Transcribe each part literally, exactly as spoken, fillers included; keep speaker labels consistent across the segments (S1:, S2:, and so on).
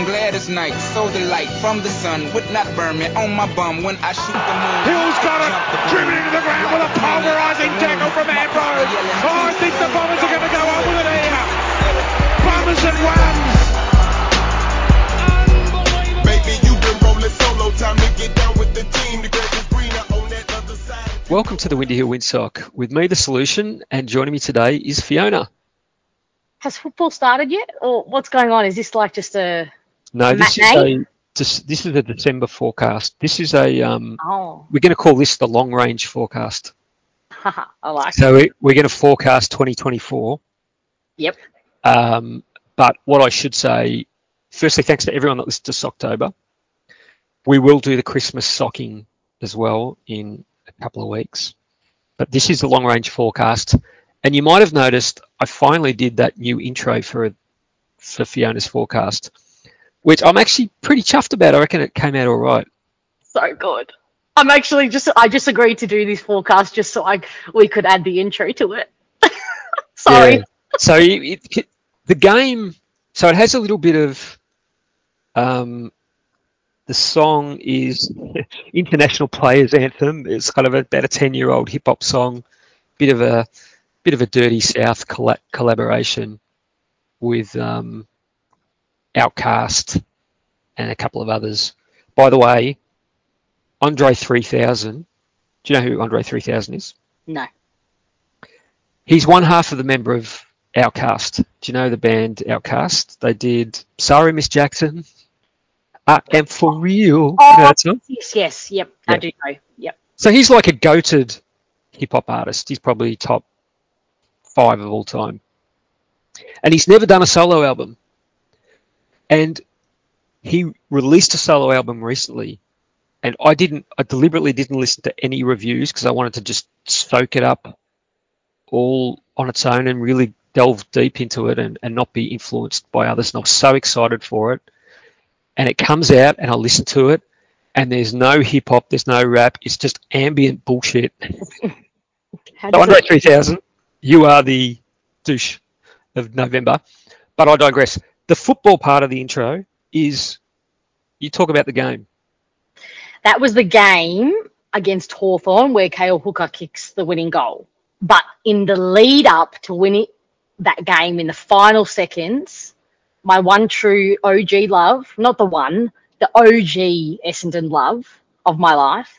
S1: glad as night. So the light from the sun would not burn me on my bum when I shoot the moon.
S2: Hill's got it, driven into the ground with a pulverising tackle from Ambrose. Oh, I think the Bombers are going to go on with it here. Bombers and runs.
S3: Baby, you've been rolling solo, time to get down with the team. The grass is greener on that other side.
S4: Welcome to the Windy Hill Windsock. With me, The Solution, and joining me today is Fiona.
S5: Has football started yet, or what's going on? Is this like just a
S4: No, this
S5: matinee?
S4: is a this, this is a December forecast. This is a um.
S5: Oh,
S4: We're going to call this the long range forecast.
S5: haha, I like it.
S4: So we, we're going to forecast twenty twenty-four.
S5: Yep.
S4: Um, but what I should say, firstly, thanks to everyone that listened to Socktober. We will do the Christmas socking as well in a couple of weeks. But this is the long range forecast. And you might have noticed I finally did that new intro for for Fiona's forecast, which I'm actually pretty chuffed about. I reckon it came out all right.
S5: So good. I'm actually just I just agreed to do this forecast just so I we could add the intro to it. Sorry.
S4: Yeah. So it, it, the game, so it has a little bit of, um, the song is International Players Anthem. It's kind of a, about a ten-year-old hip-hop song, bit of a bit of a Dirty South colla- collaboration with um, Outkast and a couple of others. By the way, Andre three thousand, do you know who Andre three thousand is?
S5: No.
S4: He's one half of the member of Outkast. Do you know the band Outkast? They did Sorry Miss Jackson, I Am For Real.
S5: Oh,
S4: You know that song?
S5: yes, yes, yep, I
S4: Yep.
S5: do know. Yep.
S4: So he's like a goated hip-hop artist. He's probably top five of all time. And he's never done a solo album. And he released a solo album recently. And I didn't, I deliberately didn't listen to any reviews because I wanted to just soak it up all on its own and really delve deep into it and, and not be influenced by others. And I was so excited for it. And it comes out and I listen to it and there's no hip hop, there's no rap. It's just ambient bullshit.
S5: How
S4: So
S5: does
S4: Andre
S5: it-
S4: three thousand, you are the douche of November. But I digress. The football part of the intro is you talk about the game.
S5: That was the game against Hawthorn where Kale Hooker kicks the winning goal. But in the lead up to winning that game in the final seconds, my one true O G love, not the one, the O G Essendon love of my life,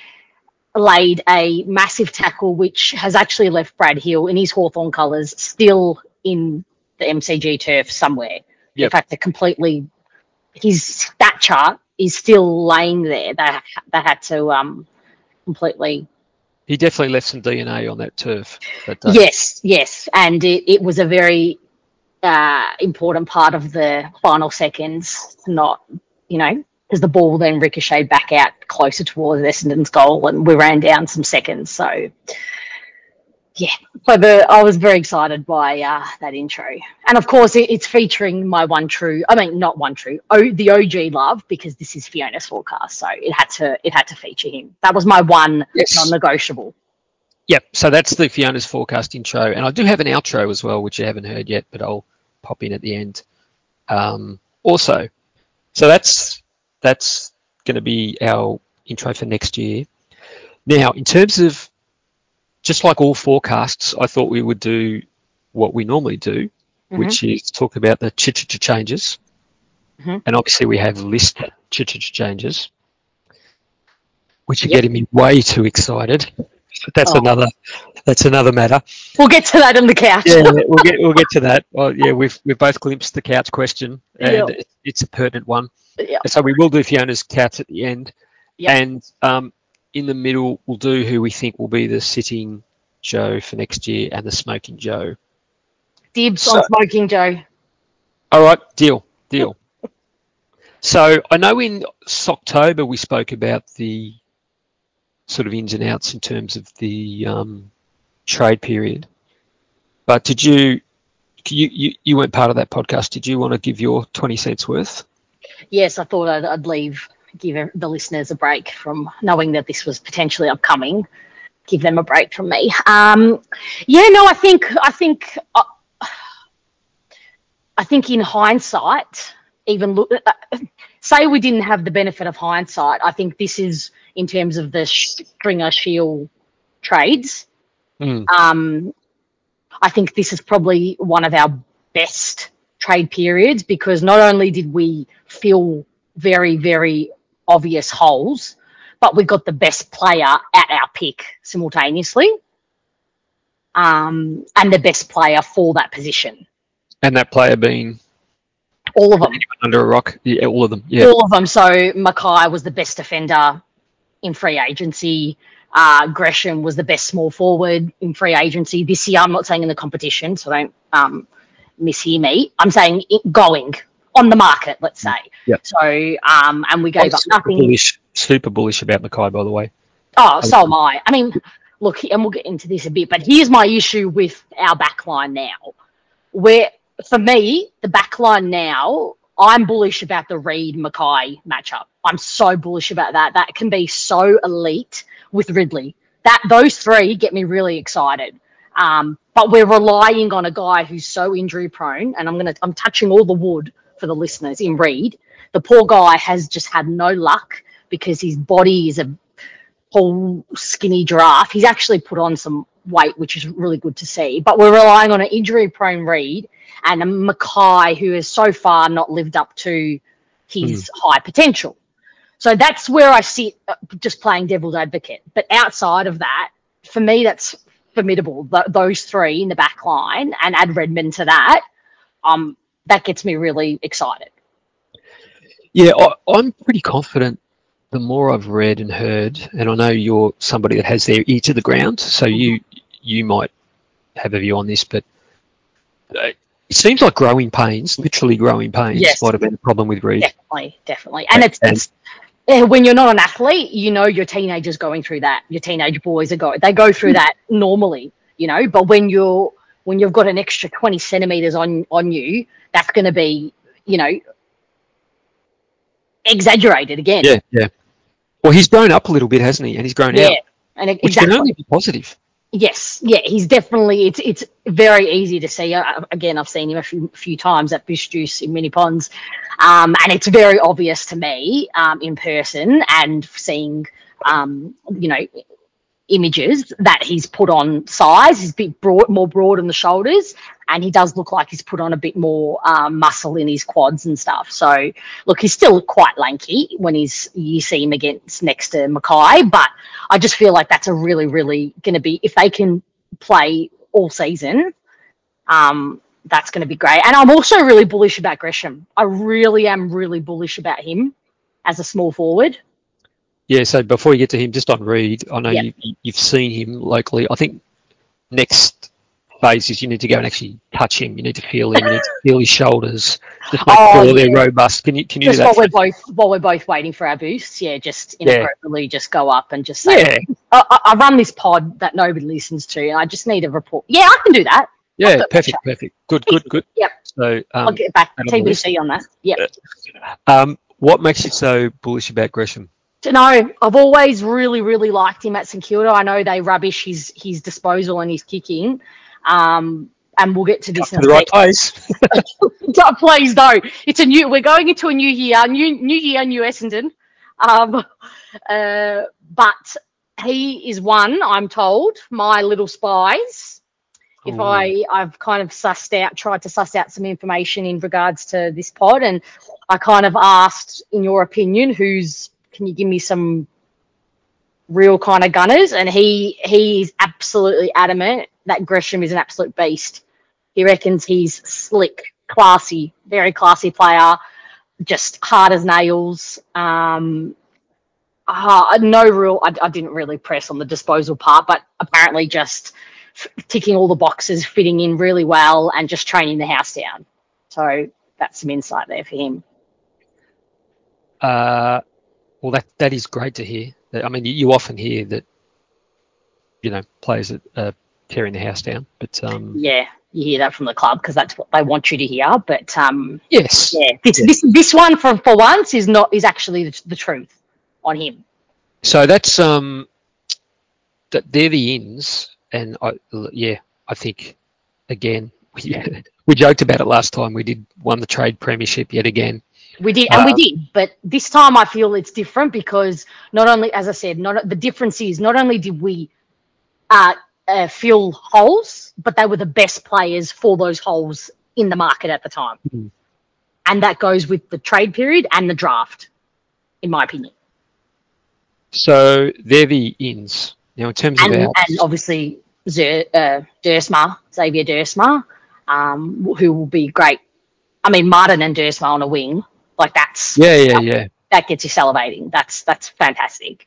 S5: laid a massive tackle which has actually left Brad Hill in his Hawthorn colours still in the M C G turf somewhere.
S4: Yep.
S5: In fact, they're completely, his stat chart is still laying there. They, they had to um, completely...
S4: He definitely left some D N A on that turf that day.
S5: Yes, yes. And it, it was a very uh, important part of the final seconds, not, you know, because the ball then ricocheted back out closer towards Essendon's goal and we ran down some seconds. So, yeah, but the, I was very excited by uh, that intro. And, of course, it, it's featuring my one true, I mean, not one true, o, the O G love, because this is Fiona's forecast. So it had to it had to feature him. That was my one
S4: Yes.
S5: non-negotiable.
S4: Yep. So that's the Fiona's forecast intro. And I do have an outro as well, which you haven't heard yet, but I'll pop in at the end. Um, also, so that's that's going to be our intro for next year. Now, in terms of, just like all forecasts, I thought we would do what we normally do,
S5: Mm-hmm.
S4: which is talk about the ch-ch changes.
S5: Mm-hmm.
S4: And obviously we have list ch-ch changes, which are
S5: Yep.
S4: getting me way too excited. But that's
S5: Oh.
S4: another that's another matter.
S5: We'll get to that on the couch.
S4: Yeah, we'll get we'll get to that. Well, yeah, we've we've both glimpsed the couch question, and
S5: Yep.
S4: it's a pertinent one.
S5: Yeah.
S4: So we will do Fiona's couch at the end,
S5: Yep.
S4: and um, in the middle we'll do who we think will be the sitting Joe for next year and the smoking Joe.
S5: Dibs
S4: So-
S5: on Smoking Joe.
S4: All right, deal, deal. So I know in October we spoke about the sort of ins and outs in terms of the um, trade period, but did you, you you you weren't part of that podcast? Did you want to give your twenty cents worth?
S5: Yes, I thought I'd, I'd leave, give the listeners a break from knowing that this was potentially upcoming. Give them a break from me. Um, yeah, no, I think I think uh, I think in hindsight, even look, uh, say we didn't have the benefit of hindsight, I think this is, in terms of the Stringer Shield trades,
S4: Mm.
S5: um, I think this is probably one of our best trade periods, because not only did we fill very, very obvious holes, but we got the best player at our pick simultaneously, um, and the best player for that position.
S4: And that player being
S5: all of them.
S4: Under a rock? Yeah, all of them. Yeah.
S5: All of them. So Mackay was the best defender in free agency. Uh, Gresham was the best small forward in free agency this year. I'm not saying in the competition, so don't um, mishear me. I'm saying it going on the market, let's say.
S4: Yep.
S5: So, um, and we gave
S4: I'm
S5: up
S4: super
S5: nothing.
S4: Bullish, super bullish about Mackay, by the way.
S5: Oh, so am I. I mean, look, and we'll get into this a bit, but here's my issue with our backline now. Where, for me, the backline now, I'm bullish about the Reid Mackay matchup. I'm so bullish about that. That can be so elite with Ridley. That those three get me really excited. Um, but we're relying on a guy who's so injury prone, and I'm gonna I'm touching all the wood for the listeners in Reid. The poor guy has just had no luck because his body is a whole skinny giraffe. He's actually put on some weight, which is really good to see. But we're relying on an injury-prone Reid and a Mackay who has so far not lived up to his mm. high potential. So that's where I sit, uh, just playing devil's advocate. But outside of that, for me, that's formidable. Th- those three in the back line, and add Redmond to that, um, that gets me really excited.
S4: Yeah, I, I'm pretty confident. The more I've read and heard, and I know you're somebody that has their ear to the ground, so you you might have a view on this, but it seems like growing pains, literally growing pains,
S5: yes.
S4: might have been a problem with Reid.
S5: Definitely, definitely. And, and it's, it's when you're not an athlete, you know your teenagers going through that. Your teenage boys are going, they go through that normally, you know. But when you're when you've got an extra twenty centimeters on on you, that's going to be, you know, exaggerated again.
S4: Yeah, yeah. Well, he's grown up a little bit, hasn't he? And he's grown
S5: yeah,
S4: out,
S5: and
S4: which
S5: exactly.
S4: can only be positive.
S5: Yes, yeah, he's definitely. It's it's very easy to see. Uh, again, I've seen him a few, few times at Bish Juice in Mini Ponds, um, and it's very obvious to me um, in person and seeing, um, you know, images that he's put on size. He's a bit broad, more broad on the shoulders, and he does look like he's put on a bit more um, muscle in his quads and stuff. So, look, he's still quite lanky when he's you see him against next to Mackay, but I just feel like that's a really, really going to be, if they can play all season, um, that's going to be great. And I'm also really bullish about Gresham. I really am really bullish about him as a small forward.
S4: Yeah, so before you get to him, just on Reid, I know
S5: yep.
S4: you, you've seen him locally. I think next phase is you need to go and actually touch him. You need to feel him. You need to feel his shoulders. Just make
S5: oh,
S4: sure
S5: yeah.
S4: they're robust. Can you can you
S5: just
S4: do that?
S5: While we're both while we're both waiting for our boosts, yeah, just inappropriately, yeah. just go up and just say,
S4: yeah.
S5: I, I run this pod that nobody listens to, and I just need a report. Yeah, I can do that.
S4: Yeah, perfect, perfect. Good, good, good.
S5: Yep.
S4: So um,
S5: I'll get back T B C on that. Yep.
S4: Um, what makes you so bullish about Gresham?
S5: No, I've always really, really liked him at St Kilda. I know they rubbish his his disposal and his kicking, um, and we'll get to this.
S4: Up in the right place.
S5: Please don't. It's a new. We're going into a new year, new new year, new Essendon. Um, uh, but he is one. I'm told my little spies. If Ooh. I I've kind of sussed out, tried to suss out some information in regards to this pod, and I kind of asked, in your opinion, who's can you give me some real kind of gunners? And he he's absolutely adamant that Gresham is an absolute beast. He reckons he's slick, classy, very classy player, just hard as nails. Um, uh, no real, I, I didn't really press on the disposal part, but apparently just f- ticking all the boxes, fitting in really well, and just training the house down. So that's some insight there for him.
S4: Uh, well, that that is great to hear. I mean, you, you often hear that, you know, players are uh, tearing the house down, but um,
S5: yeah, you hear that from the club because that's what they want you to hear. But um,
S4: yes,
S5: yeah, this
S4: yeah.
S5: this this one for for once is not is actually the, the truth on him.
S4: So that's um, that they're the ins, and I yeah, I think again we we joked about it last time. We did won the trade premiership yet again.
S5: We did, and
S4: Uh,
S5: we did. But this time, I feel it's different because not only, as I said, not the difference is not only did we uh, uh, fill holes, but they were the best players for those holes in the market at the time,
S4: mm-hmm.
S5: and that goes with the trade period and the draft, in my opinion.
S4: So they're the ins. Now, in terms of
S5: And
S4: outs,
S5: and obviously Zer, uh, Dersma, Xavier Dersma, um, who will be great. I mean, Martin and Dersma on a wing, like that's
S4: yeah, yeah, yeah.
S5: that gets you salivating. That's that's fantastic.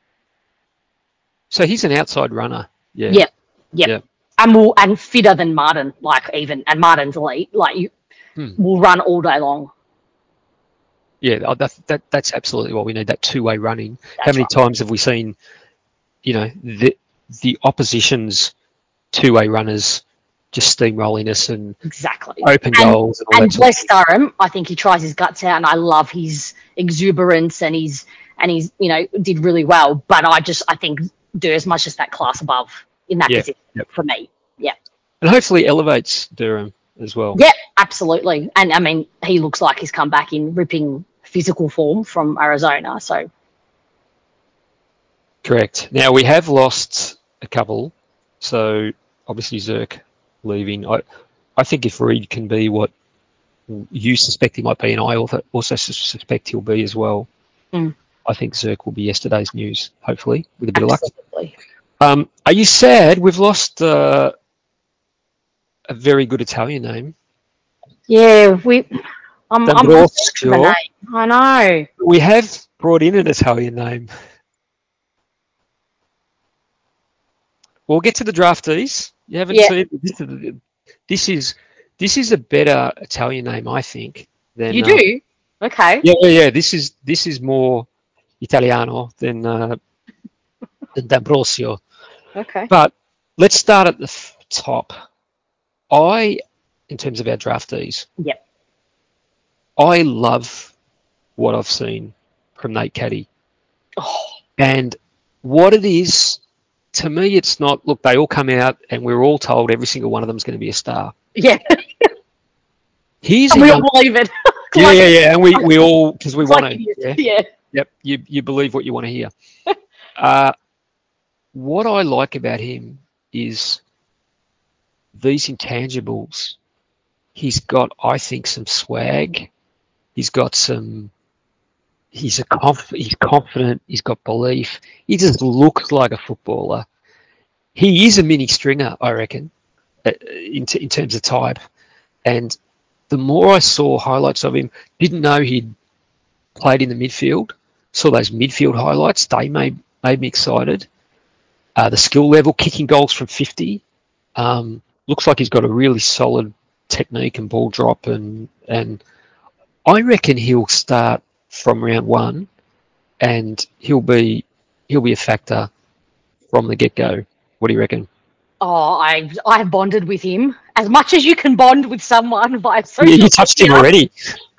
S4: So he's an outside runner. Yeah.
S5: Yep, yep.
S4: Yeah.
S5: And more and fitter than Martin, like even and Martin's elite, like you
S4: Hmm.
S5: will run all day long.
S4: Yeah, oh, that, that that's absolutely what we need. That two-way running.
S5: That's
S4: How many
S5: right.
S4: times have we seen, you know, the the opposition's two-way runners just steamrolling us and
S5: Exactly.
S4: open
S5: And,
S4: goals and all
S5: and
S4: that sort of
S5: bless Durham, I think he tries his guts out, and I love his exuberance, and he's and he's you know did really well. But I just I think Dersma's just that class above in that
S4: Yeah,
S5: position
S4: yep.
S5: for me. Yeah.
S4: And hopefully elevates Durham as well.
S5: Yeah, absolutely. And I mean, he looks like he's come back in ripping physical form from Arizona. So
S4: Correct. Now we have lost a couple, so obviously Zerk leaving. I I think if Reed can be what you suspect he might be, and I also also suspect he'll be as well,
S5: mm,
S4: I think Zerk will be yesterday's news. Hopefully, with a bit
S5: absolutely.
S4: of luck. Um, are you sad we've lost uh, a very good Italian name?
S5: Yeah, we. I'm. I'm obsessed with the
S4: D'Ambrosio.
S5: name. I know.
S4: We have brought in an Italian name. We'll get to the draftees. You haven't
S5: Yeah.
S4: seen this is this is this is a better Italian name, I think. Than
S5: You
S4: uh,
S5: do. Okay.
S4: yeah, yeah, yeah. This is this is more Italiano than uh, than D'Ambrosio.
S5: Okay.
S4: But let's start at the f- top. I, in terms of our draftees,
S5: Yep.
S4: I love what I've seen from Nate Caddy.
S5: Oh,
S4: And what it is, to me, it's not, look, they all come out and we're all told every single one of them is going to be a star.
S5: yeah.
S4: Here's
S5: And
S4: a
S5: we
S4: young,
S5: all believe it.
S4: yeah,
S5: Like-
S4: yeah, yeah, and we, we all, because we want
S5: like
S4: to,
S5: idiots.
S4: yeah,
S5: Yeah.
S4: yep, you, you believe what you want to hear. uh, what I like about him is these intangibles. He's got, I think, some swag. He's got some, he's a conf, he's confident, he's got belief. He just looks like a footballer. He is a mini stringer, I reckon, uh, in, t- in terms of type. And the more I saw highlights of him, didn't know he'd played in the midfield. Saw those midfield highlights. They made made me excited. Uh, the skill level, kicking goals from fifty. Um, looks like he's got a really solid technique and ball drop. And, and I reckon he'll start from round one and he'll be he'll be a factor from the get-go. What do you reckon?
S5: Oh, I I have bonded with him as much as you can bond with someone via social
S4: Yeah, you touched him
S5: media.
S4: already.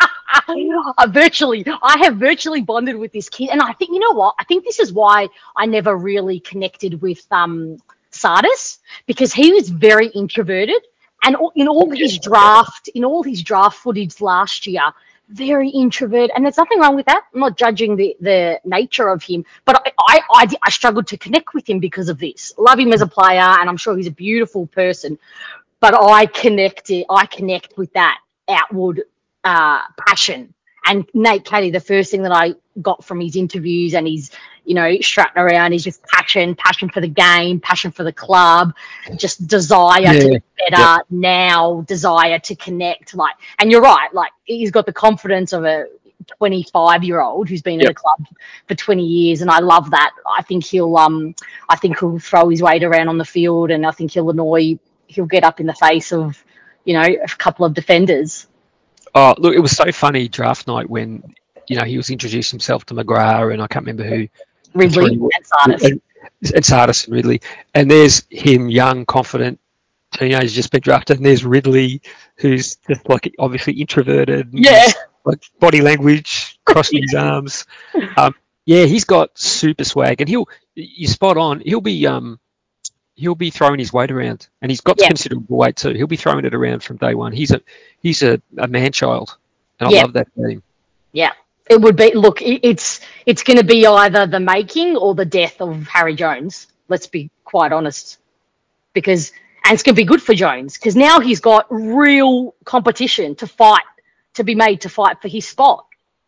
S5: I virtually, I have virtually bonded with this kid, and I think you know what? I think this is why I never really connected with um Sardis, because he was very introverted, and all- in all his draft, in all his draft footage last year, very introvert, and there's nothing wrong with that. I'm not judging the the nature of him, but I I, I, di- I struggled to connect with him because of this. Love him as a player, and I'm sure he's a beautiful person, but I connected, I connect with that outward uh, passion. And Nate Caddy, the first thing that I got from his interviews and his, you know, strutting around is just passion, passion for the game, passion for the club, just desire
S4: Yeah.
S5: to be better
S4: Yep.
S5: now, desire to connect. Like, and you're right, like he's got the confidence of a twenty-five year old who's been
S4: Yep.
S5: at the club for twenty years, and I love that. I think he'll, um, I think he'll throw his weight around on the field, and I think he'll annoy, he'll get up in the face of, you know, a couple of defenders.
S4: Oh, look, it was so funny draft night when, you know, he was introducing himself to McGrath and I can't remember who. the
S5: Ridley
S4: three were-
S5: and Sardis.
S4: And, and Sardis and Ridley. And there's him, young, confident teenager, just been drafted. And there's Ridley, who's just like obviously introverted. and
S5: Yeah.
S4: he's, like body language, crossing his arms. Um, yeah, he's got super swag. And he'll, you're spot on, he'll be, um, he'll be throwing his weight around, and he's got
S5: Yeah.
S4: considerable weight too. He'll be throwing it around from day one. He's a he's a, a man child, and I
S5: Yeah.
S4: love that about him.
S5: Yeah, it would be. Look, it, it's it's going to be either the making or the death of Harry Jones. Let's be quite honest, because and it's going to be good for Jones because now he's got real competition to fight, to be made to fight for his spot.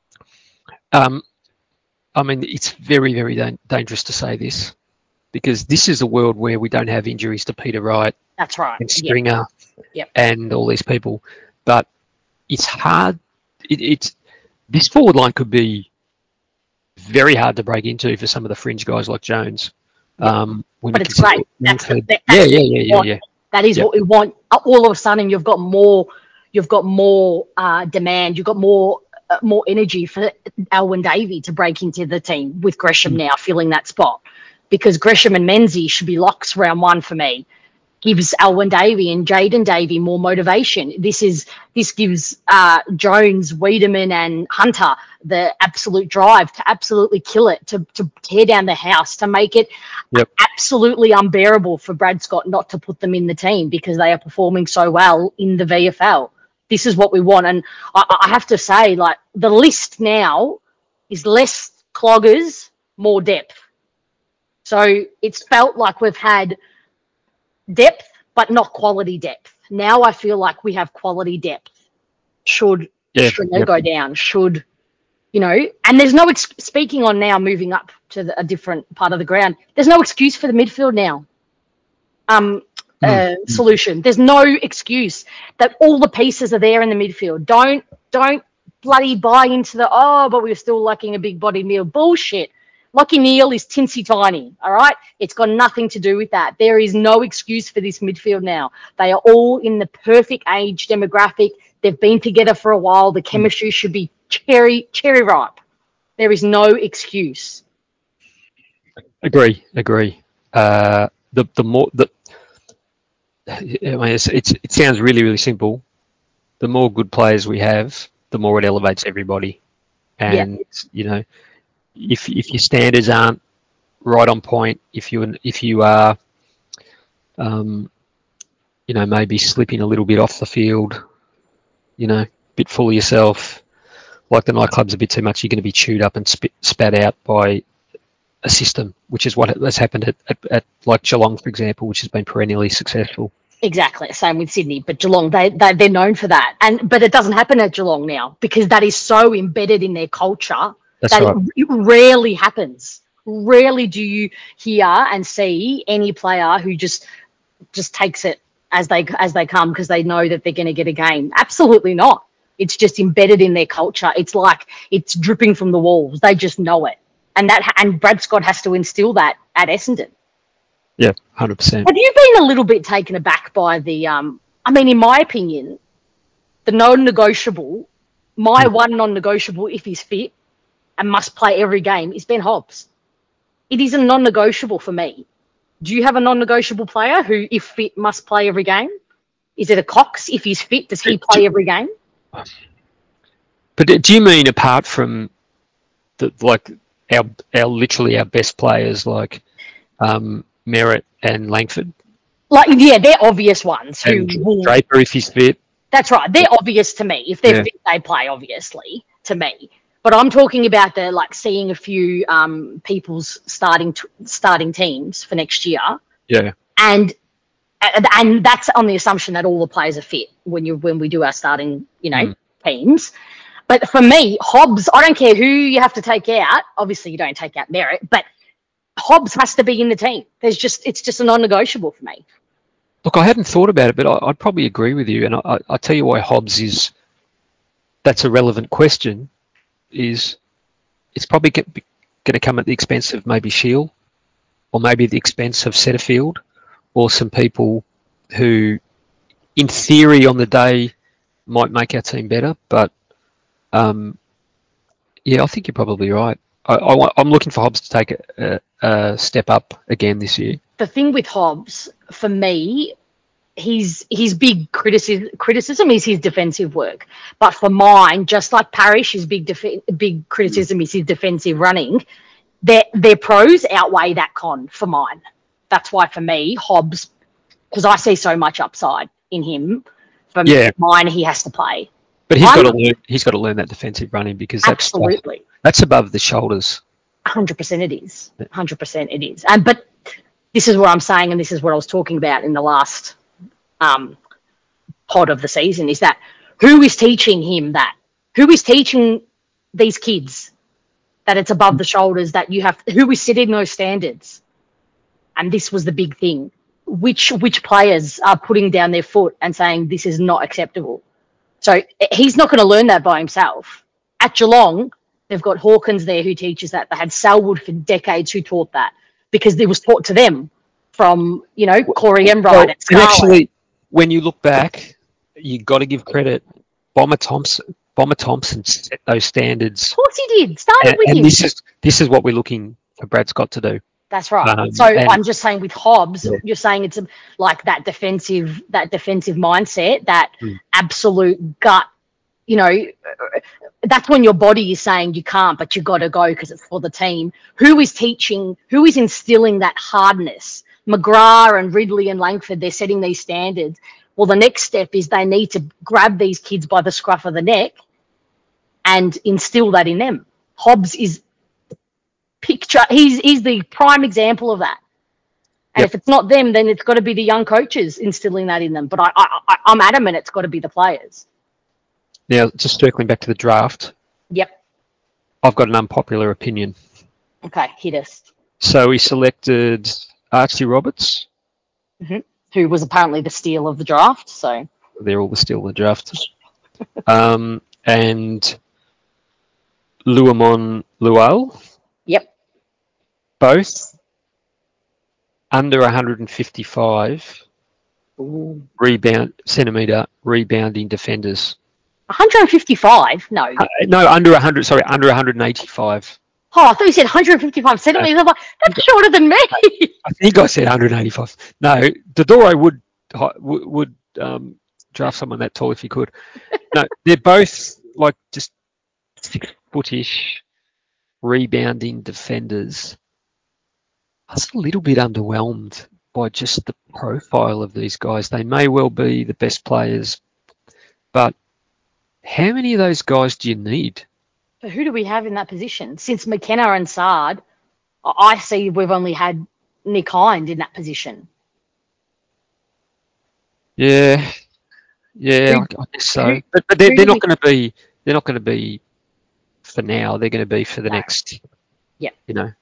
S4: Um, I mean, it's very, very da- dangerous to say this because this is a world where we don't have injuries to Peter Wright
S5: That's right.
S4: and
S5: Yep.
S4: Stringer
S5: Yep.
S4: and all these people, but it's hard. It, it's this forward line could be very hard to break into for some of the fringe guys like Jones. Um, when
S5: But
S4: you
S5: it's
S4: consider
S5: great. That's,
S4: Langford.
S5: that,
S4: yeah,
S5: that's
S4: yeah,
S5: what
S4: yeah,
S5: we
S4: yeah,
S5: want.
S4: yeah.
S5: That is
S4: Yep.
S5: what we want. All of a sudden, you've got more. You've got more uh, demand. You've got more uh, more energy for Alwyn Davey to break into the team with Gresham now filling that spot, because Gresham and Menzies should be locks round one for me. Gives Alwyn Davey and Jaden Davey more motivation. This is this gives uh, Jones, Wiedemann, and Hunter the absolute drive to absolutely kill it, to to tear down the house, to make it
S4: Yep.
S5: absolutely unbearable for Brad Scott not to put them in the team because they are performing so well in the V F L. This is what we want, and I, I have to say, like the list now is less cloggers, more depth. So it's felt like we've had depth, but not quality depth. Now I feel like we have quality depth. Should
S4: Yeah,
S5: Stringer
S4: yep.
S5: go down? Should, you know, and there's no, ex- speaking on now, moving up to the, a different part of the ground, there's no excuse for the midfield now. Um, uh, solution. There's no excuse that all the pieces are there in the midfield. Don't, don't bloody buy into the, oh, but we're still lacking a big body Neil. Bullshit. Lockie Neal is tinsy tiny, all right? It's got nothing to do with that. There is no excuse for this midfield now. They are all in the perfect age demographic. They've been together for a while. The chemistry should be cherry cherry ripe. There is no excuse.
S4: Agree, agree. Uh, the the more the I mean, it's, it's it sounds really really simple. The more good players we have, the more it elevates everybody. And you know, if if your standards aren't right on point, if you if you are, um, you know, maybe slipping a little bit off the field, you know, a bit full of yourself, like the nightclub's a bit too much, you're going to be chewed up and spit, spat out by a system, which is what has happened at, at, at like Geelong, for example, which has been perennially successful.
S5: Exactly. Same with Sydney, but Geelong, they, they they're known for that. And but it doesn't happen at Geelong now because that is so embedded in their culture
S4: That's
S5: that
S4: right.
S5: it, it rarely happens. Rarely do you hear and see any player who just just takes it as they as they come because they know that they're going to get a game. Absolutely not. It's just embedded in their culture. It's like it's dripping from the walls. They just know it, and that and Brad Scott has to instill that at Essendon.
S4: Yeah, one hundred percent.
S5: Have you been a little bit taken aback by the, um, I mean, in my opinion, the non-negotiable, my
S4: Mm.
S5: one non-negotiable, if he's fit and must play every game, is Ben Hobbs. It is a non-negotiable for me. Do you have a non-negotiable player who, if fit, must play every game? Is it a Cox? If he's fit, does he play every game?
S4: But do you mean apart from the like our our literally our best players like um, Merritt and Langford
S5: Like, yeah, they're obvious ones who
S4: and
S5: will.
S4: Draper if he's fit?
S5: That's right. They're obvious to me. If they're
S4: Yeah.
S5: fit, they play, obviously, to me. But I'm talking about the like seeing a few um, people's starting t- starting teams for next year,
S4: Yeah.
S5: and and and that's on the assumption that all the players are fit when you when we do our starting, you know,
S4: Mm.
S5: teams. But for me, Hobbs, I don't care who you have to take out. Obviously, you don't take out Merritt, but Hobbs has to be in the team. There's just it's just a non-negotiable for me.
S4: Look, I hadn't thought about it, but I, I'd probably agree with you. And I, I tell you why Hobbs is that's a relevant question. Is it's probably going to come at the expense of maybe Shield, or maybe the expense of Setterfield, or some people who, in theory, on the day, might make our team better. But um, yeah, I think you're probably right. I, I, I'm looking for Hobbs to take a, a, a step up again this year.
S5: The thing with Hobbs, for me, his his big criticism criticism is his defensive work. But for mine, just like Parrish, his big def- big criticism is his defensive running. Their their pros outweigh that con for mine. That's why for me, Hobbs, because I see so much upside in him. For
S4: Yeah.
S5: mine, he has to play.
S4: But he's got to
S5: I'm-
S4: learn. He's got to learn that defensive running because that's
S5: Absolutely.
S4: that's above the shoulders.
S5: one hundred percent it is. one hundred percent it is. And but this is what I'm saying, and this is what I was talking about in the last um, pod of the season, is that who is teaching him that? Who is teaching these kids that it's above the shoulders, that you have, who is setting those standards? And this was the big thing. Which which players are putting down their foot and saying this is not acceptable? So he's not going to learn that by himself. At Geelong, they've got Hawkins there who teaches that. They had Selwood for decades who taught that because it was taught to them from, you know, Corey Embright
S4: Well,
S5: and
S4: and
S5: Scarlett.
S4: actually, when you look back, you got to give credit. Bomber Thompson, Bomber Thompson set those standards,
S5: Of course he did. Started
S4: and,
S5: with
S4: and
S5: him.
S4: this is this is what we're looking for Brad Scott to do.
S5: That's right.
S4: Um,
S5: so
S4: and-
S5: I'm just saying with Hobbs,
S4: Yeah.
S5: you're saying it's a, like that defensive, that defensive mindset, that
S4: Mm.
S5: absolute gut. You know, that's when your body is saying you can't, but you got to go because it's for the team. Who is teaching? Who is instilling that hardness? McGrath and Ridley and Langford, they're setting these standards. Well, the next step is they need to grab these kids by the scruff of the neck and instill that in them. Hobbs is picture. He's he's the prime example of that. And
S4: Yep.
S5: if it's not them, then it's got to be the young coaches instilling that in them. But I, I, I I'm adamant it's got to be the players.
S4: Now, just circling back to the draft,
S5: Yep.
S4: I've got an unpopular opinion.
S5: Okay, hit us.
S4: So he selected Archie Roberts.
S5: Who was apparently the steal of the draft? So
S4: They're all still in the draft. um, and Luamon Lual,
S5: yep.
S4: both under one fifty-five
S5: Ooh.
S4: rebound centimeter rebounding defenders.
S5: one fifty-five? No.
S4: Uh, no, under one hundred. Sorry, under one eighty-five.
S5: Oh, I thought you said one fifty-five centimeters. I'm like, that's shorter than me.
S4: I think I said one eighty-five. No, Dodoro would would, would um, draft someone that tall if he could. No, they're both like just six footish rebounding defenders. I was a little bit underwhelmed by just the profile of these guys. They may well be the best players, but how many of those guys do you need?
S5: But who do we have in that position? Since McKenna and Sard, I I see we've only had Nick Hind in that position.
S4: Yeah, yeah,
S5: Who-
S4: I, I guess so.
S5: who-
S4: but but they're,
S5: who
S4: they're
S5: do
S4: not
S5: we-
S4: going to be. They're not going to be for now. They're going to be for the
S5: No.
S4: next.
S5: Yep.
S4: You know,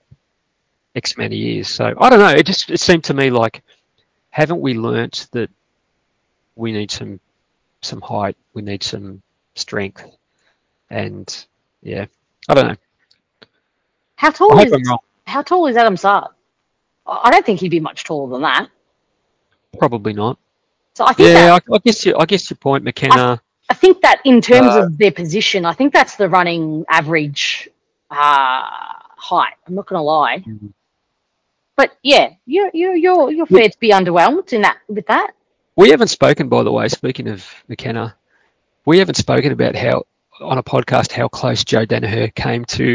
S4: X amount of years. So I don't know. It just it seemed to me like, haven't we learnt that we need some some height, we need some strength, and yeah, I don't know.
S5: How
S4: I
S5: tall
S4: hope
S5: is
S4: I'm wrong.
S5: how tall is Adam Sard? I I don't think he'd be much taller than that.
S4: Probably not.
S5: So I think
S4: Yeah,
S5: that
S4: I, I guess you, I guess your point, McKenna.
S5: I think that in terms
S4: Uh,
S5: of their position, I think that's the running average uh, height. I'm not going to lie,
S4: Mhm.
S5: but yeah, you're you're you're you're fair to be underwhelmed in that with that.
S4: We haven't spoken, by the way. Speaking of McKenna, we haven't spoken about how on a podcast how close Joe Danaher came to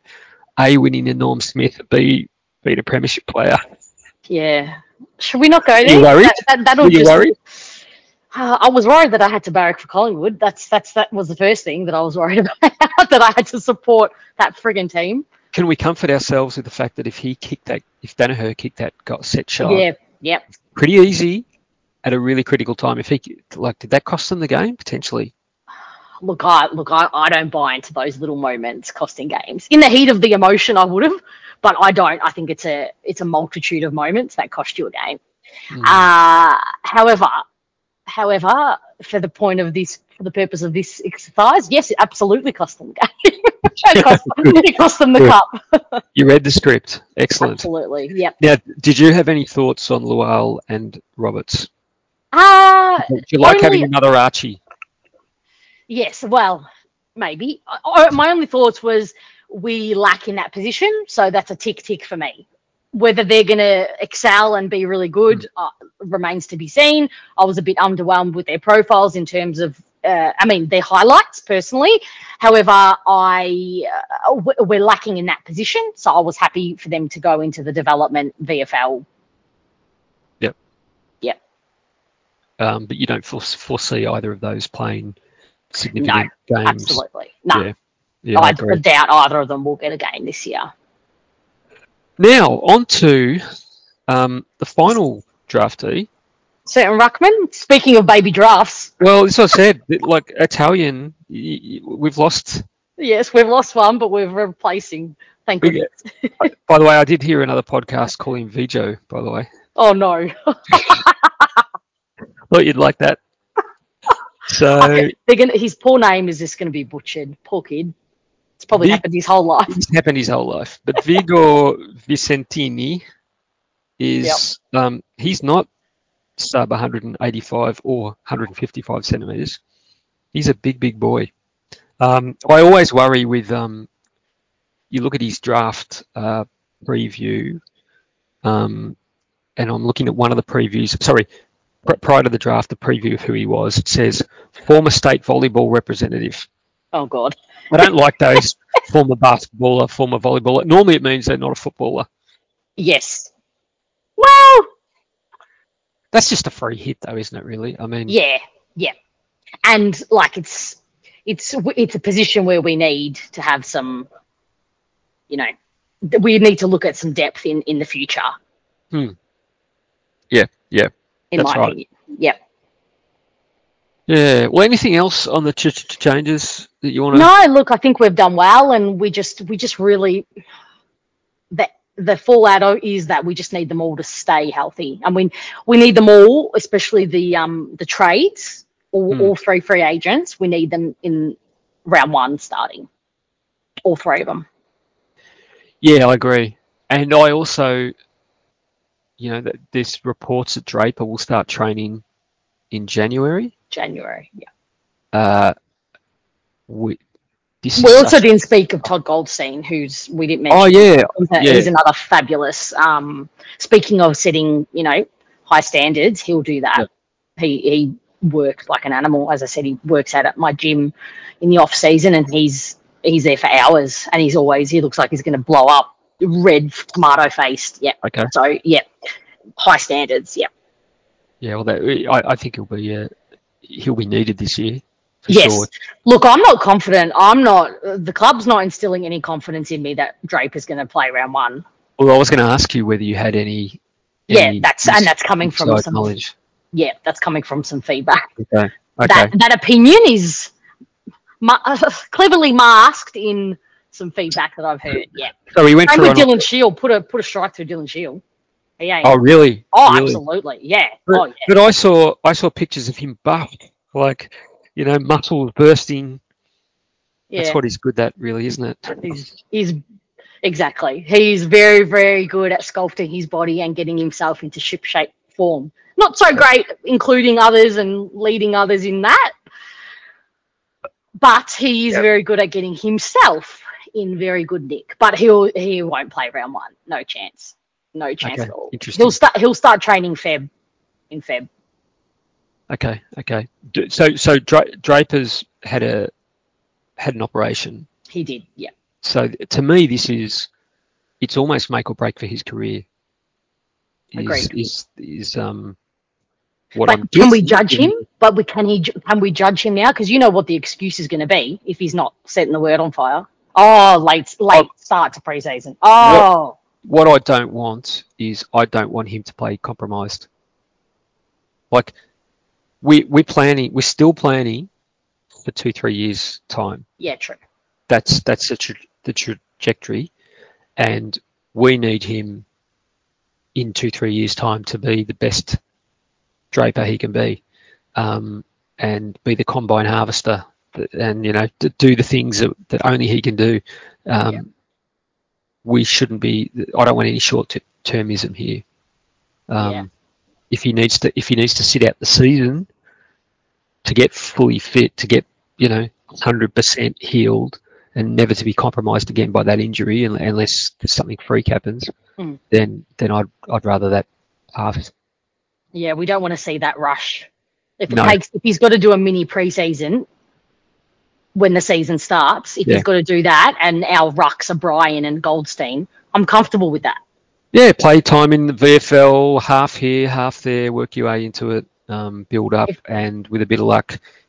S4: A, winning a Norm Smith, B, being a premiership player.
S5: Yeah, should we not go
S4: you
S5: there?
S4: worried?
S5: That, that, that'll
S4: Were you
S5: just.
S4: worried?
S5: Uh, I was worried that I had to barrack for Collingwood. That's that's that was the first thing that I was worried about. That I had to support that friggin' team.
S4: Can we comfort ourselves with the fact that if he kicked that, if Danaher kicked that got set shot,
S5: Yeah, yep.
S4: pretty easy at a really critical time. If he like, did that cost them the game potentially?
S5: Look, I look, I, I don't buy into those little moments costing games. In the heat of the emotion, I would have, but I don't. I think it's a it's a multitude of moments that cost you a game.
S4: Mm.
S5: Uh, however, however, for the point of this, for the purpose of this exercise, yes, it absolutely cost them the game. it, cost, it cost them the
S4: Good.
S5: cup.
S4: You read the script. Excellent.
S5: Absolutely, yep.
S4: Now, did you have any thoughts on Lual and Roberts?
S5: Uh,
S4: Do you like
S5: only-
S4: having another Archie?
S5: Yes, well, maybe. I, I- my only thoughts was we lack in that position, so that's a tick tick for me. Whether they're going to excel and be really good uh, remains to be seen. I was a bit underwhelmed with their profiles in terms of, uh, I mean, their highlights personally. However, I uh, w- we're lacking in that position, so I was happy for them to go into the development V F L.
S4: Yep.
S5: Yep.
S4: Um, but you don't fore- foresee either of those playing significant
S5: No,
S4: games.
S5: absolutely. No.
S4: Yeah, yeah, I
S5: I
S4: agree.
S5: doubt either of them will get a game this year.
S4: Now on to um, the final draftee.
S5: Certain Ruckman. Speaking of baby drafts,
S4: Well, as I said, like Italian, y- y- we've lost.
S5: yes, we've lost one, but we're replacing. Thank
S4: We,
S5: goodness.
S4: by the way, I did hear another podcast call him Vijo. By the way,
S5: Oh no.
S4: thought you'd like that. So
S5: Okay, they're gonna, his poor name is just going to be butchered. Poor kid. It's probably
S4: Vig-
S5: happened his whole life.
S4: it's happened his whole life. But Vigo Vicentini is um, he's not sub one eighty-five or one fifty-five centimeters. He's a big, big boy. Um, I always worry with um, you look at his draft uh, preview, um, and I'm looking at one of the previews. Sorry, pr- prior to the draft, the preview of who he was, it says former state volleyball representative.
S5: Oh God.
S4: I don't like those former basketballer, former volleyballer. Normally, it means they're not a footballer.
S5: Yes. Well,
S4: That's just a free hit, though, isn't it? Really? I mean,
S5: yeah, yeah. And like it's it's it's a position where we need to have some, you know, we need to look at some depth in in the future.
S4: hmm. yeah, yeah,
S5: In
S4: that's
S5: my
S4: right.
S5: opinion. Yep.
S4: Yeah. Well, anything else on the ch- ch- changes that you want to?
S5: No, look, I think we've done well, and we just we just really the the fallout is that we just need them all to stay healthy. I mean, we need them all, especially the um the trades, all,
S4: Hmm.
S5: all three free agents. We need them in round one starting, all three of them.
S4: Yeah, I agree. And I also, you know, that this reports that Draper will start training in January.
S5: January. Yeah.
S4: Uh, we, this
S5: We
S4: is
S5: also
S4: such-
S5: didn't speak of Todd Goldstein, who's we didn't mention.
S4: Oh yeah,
S5: He's, a-
S4: yeah.
S5: he's another fabulous. Um, speaking of setting, you know, high standards, he'll do that.
S4: Yep.
S5: He he works like an animal. As I said, he works out at my gym in the off season, and he's he's there for hours, and he's always he looks like he's going to blow up, red tomato faced. Yeah.
S4: Okay.
S5: So yeah, high standards. Yeah.
S4: Yeah, well, that, I, I think he'll be uh, he'll be needed this year for
S5: Yes.
S4: sure.
S5: Look, I'm not confident. I'm not. The club's not instilling any confidence in me that Draper's going to play round one.
S4: Well, I was going to ask you whether you had any.
S5: Yeah,
S4: any
S5: that's and that's coming from
S4: inside
S5: some.
S4: knowledge.
S5: Yeah, that's coming from some feedback.
S4: Okay. Okay.
S5: That that opinion is ma- cleverly masked in some feedback that I've heard. Yeah.
S4: so he went
S5: Same
S4: for
S5: with
S4: an.
S5: Dylan Shield. Put a put a strike through Dylan Shield. He ain't.
S4: Oh really?
S5: Oh,
S4: really?
S5: absolutely. Yeah.
S4: But,
S5: Oh, yeah.
S4: but I saw I saw pictures of him buffed, like you know, muscles bursting. That's
S5: Yeah.
S4: what he's good at, really, isn't it?
S5: He's he's exactly. He's very very good at sculpting his body and getting himself into ship-shape form. Not so great including others and leading others in that, but he is
S4: Yep.
S5: very good at getting himself in very good nick. But he'll he won't play round one. No chance. No chance
S4: Okay,
S5: at all.
S4: interesting.
S5: He'll start he'll start training Feb in Feb.
S4: Okay, okay. D- So so Dra- Draper's had a had an operation.
S5: He did. Yeah.
S4: So to me, this is it's almost make or break for his career. Is
S5: Agreed.
S4: is is um what
S5: But
S4: I'm
S5: can we
S4: guessing
S5: judge him? But we can he can we judge him now? Because you know what the excuse is going to be if he's not setting the word on fire. Oh, late late start to preseason. Oh,
S4: What I don't want is I don't want him to play compromised. Like we we're planning, we're still planning for two three years time.
S5: yeah, true.
S4: That's that's the, tra- the trajectory, and we need him in two three years time to be the best Draper he can be, um, and be the combine harvester, and you know to do the things that, that only he can do. Um,
S5: Yeah.
S4: We shouldn't be. I don't want any short termism here. Um,
S5: Yeah.
S4: If he needs to, if he needs to sit out the season to get fully fit, to get you know one hundred percent healed, and never to be compromised again by that injury, unless there's something freak happens,
S5: Mm.
S4: then then I'd I'd rather that path.
S5: Yeah, we don't want to see that rush. If it
S4: No.
S5: takes, if he's got to do a mini preseason when the season starts, if
S4: Yeah.
S5: he's got to do that, and our rucks are Brian and Goldstein, I'm comfortable with that.
S4: Yeah, play time in the V F L, half here, half there, work your way into it, um, build up,
S5: If-
S4: and with a bit of luck,